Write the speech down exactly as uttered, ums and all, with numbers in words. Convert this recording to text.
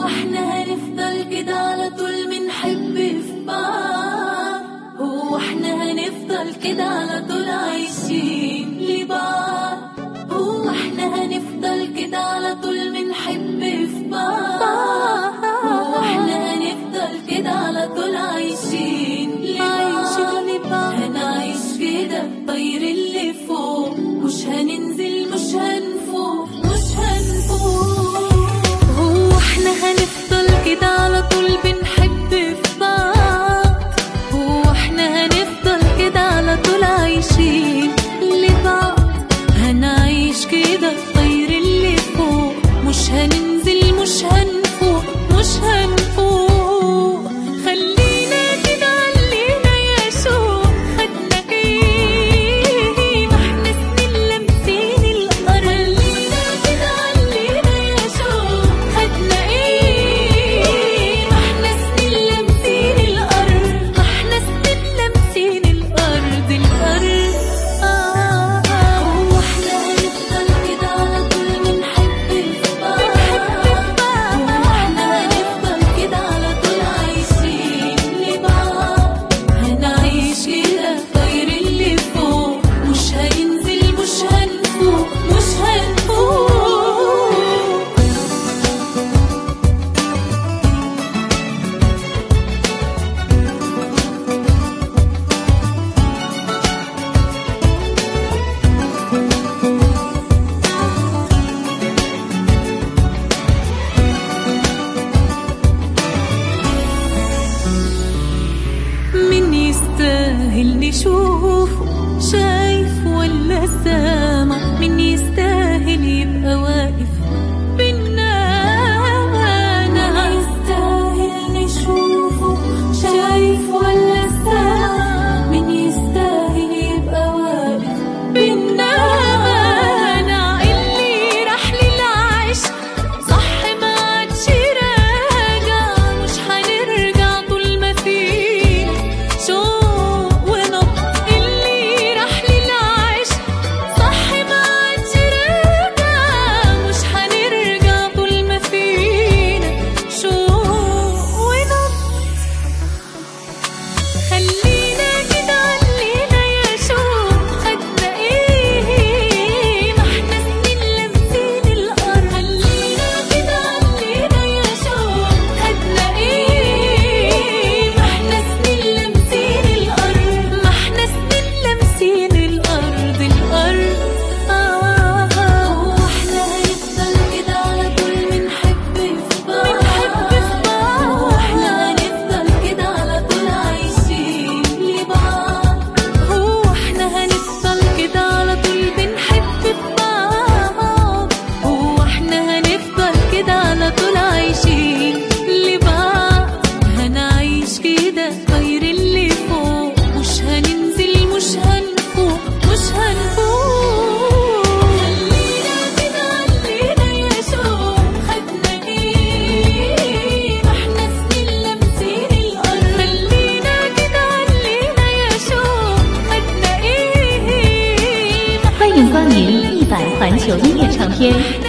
احنا هنفضل كده على طول بنحب في بعض؟ هو احنا هنفضل كده على طول عايشين لبعض؟ هو احنا هنفضل كده على طول بنحب في بعض؟ هو احنا هنفضل كده على طول عايشين لبعض؟ هنعيش كده طير اللي فوق، مش هننزل مش هنفوق مش هنفوق. هو احنا هنفضل كده على طول بنحب في بعض؟ هو احنا هنفضل كده على طول عايشين لبعض؟ هنعيش كده طير اللي فوق، مش هننزل مش هنفوق مش هنفوق. خلينا كده علينا يا شوق، خدنا ايه ما احنا سنين لامسين الارض. خلينا كده علينا يا شوق، خدنا ايه ما احنا سنين لامسين الارض. ما احنا سنين لامسين الارض الارض. آه آه. هو احنا هنفضل كده على طول بنحب في بعض؟ هو احنا هنفضل كده على طول عايشين لبعض؟ هنعيش كده طير اللي فوق، مش هننزل مش هنفوق مش هنفوق. مين يستاهل نشوفه شايف ولا سامع؟ مين يستاهل يبقى واقف بينا؟ أنا يستاهل نشوفه شايف ولا سامع؟ مين يستاهل يبقى واقف بينا؟ أنا اللي راح للعشق صح ما عادش راجع، مش هنرجع طول ما فينا شوق ونبض. اللي راح للعشق صح ما عادش راجع، مش هنرجع طول ما فينا شوق ونبض. خلينا كده علينا يا شوق، خدنا ايه ما احنا سنين لامسين الارض. خلينا كده علينا يا شوق، خدنا ايه ما احنا سنين لامسين الارض. ما احنا سنين لامسين الارض الارض. آه آه. هو احنا هنفضل كده على طول بنحب في بعض؟ هو احنا هنفضل كده على طول عايشين لبعض؟ هو احنا هنفضل كده على طول بنحب في بعض؟ هو احنا هنفضل كده على طول عايشين لبعض؟ هنعيش كده طير اللي فوق، مش هننزل مش هنفوق مش هنفوق. خلينا كده علينا يا شوق، خدنا ايه ما احنا سنين لامسين الارض. خلينا كده علينا يا شوق، خدنا ايه ما 欢迎光临一百环球音乐唱片。